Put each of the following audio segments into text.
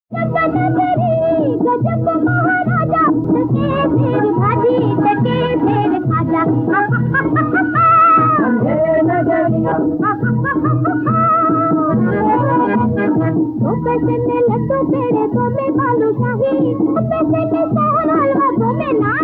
गजब महाराजा टके फिर भाजी टके फिर खाजा दो पैसे में लड्डू पेड़े दो में बालूशाही दो पैसे में सोहन हलवा दो में नान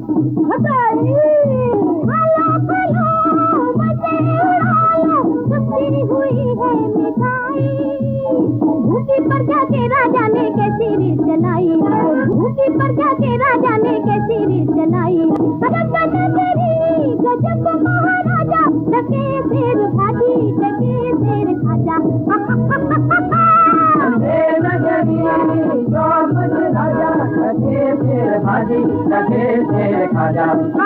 खालो खालो मजे उड़ालो सस्ती हुई है मिठाई भूखी पर जाके राजा ने कैसी रीत चलाई भूखी पर जाके राजा ने कैसी रीत चलाई गजब महाराजा टके फिर भाजी टके फिर खाजा राजा टके फिर भाजी टके फिर खाजा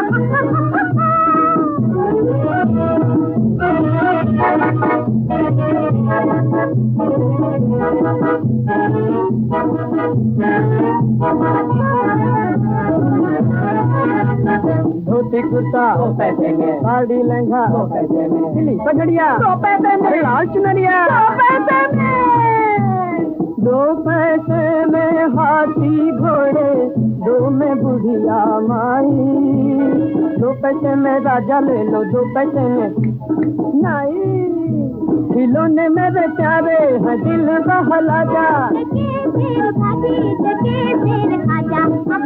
धोती कुर्ता 2 पैसे में साड़ी लहंगा 2 पैसे में सिली पगड़िया 2 पैसे में लाल चुनरिया 2 पैसे में 2 पैसे में हाथी घोड़े 2 में बुढ़िया माई 2 पैसे में राजा ले लो 2 पैसे में नहीं खिलौने मेरे प्यारे हैं दिल बहला जा टके फिर भाजी टके फिर खाजा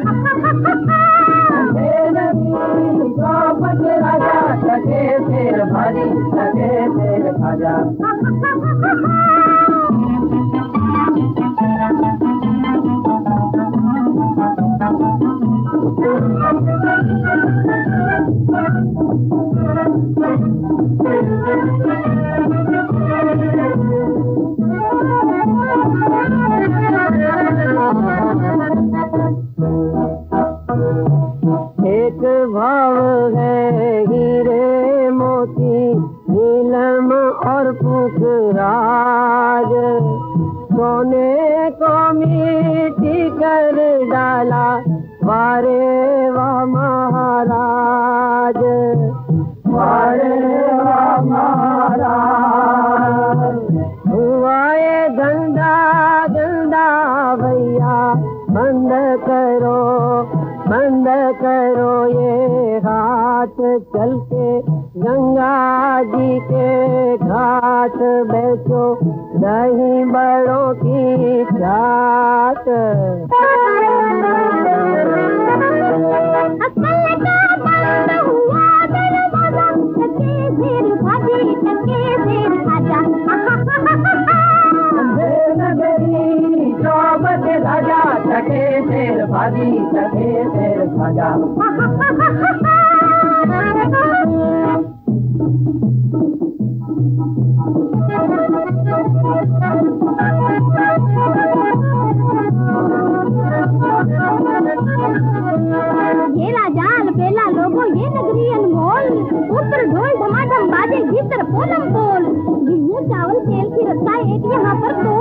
राजा टके फिर भाजी टके फिर खाजा एक भाव है हीरे मोती नीलम और पुखराज सोने को मिट्टी कर डाला वारे वाह महाराज वारे वाह महाराज हुआ ये गंदा गंदा भैया बंद करो ये हाथ चल के गंगा जी के घाट बेचो दही बड़ों की चाट राजा टके फिर भाजी टके फिर खाजा ये राजा अलबेला लोगो ये नगरी अनमोल ऊपर ढोल धमाधम बाजे भीतर पोलम पोल गेहूं चावल तेल की रस्सा एक यहाँ पर